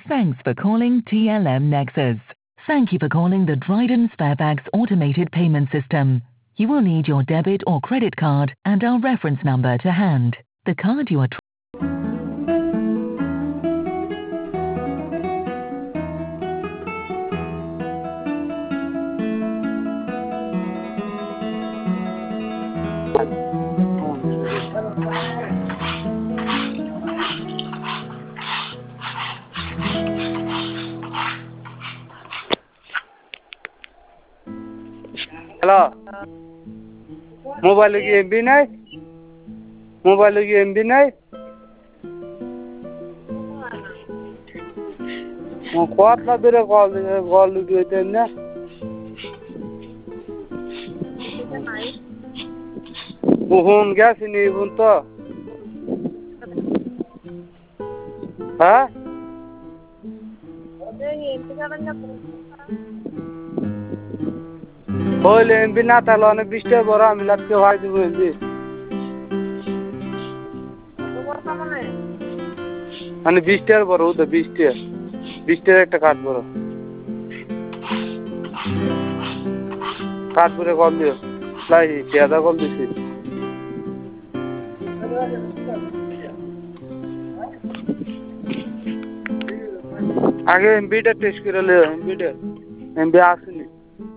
Thanks for calling TLM Nexus. Thank you for calling the Dryden Sparebags automated payment system. You will need your debit or credit card and our reference number to hand. The card you are hello mobile की MB नहीं mobile की MB नहीं कतला बेर call दिए ना phone क्या नहीं फोन तो हाँ होले एमबी ना तालो ने 20 टा बरा मिलात के भाई দিব एमबी মানে 20 টার বড় তো 20 টার একটা কাট বড় কাট করে কল দিও লাই পেয়াদা কল দিছি আগে এমবিটা টেস্ট করে লে এমবিটা এমবি আসে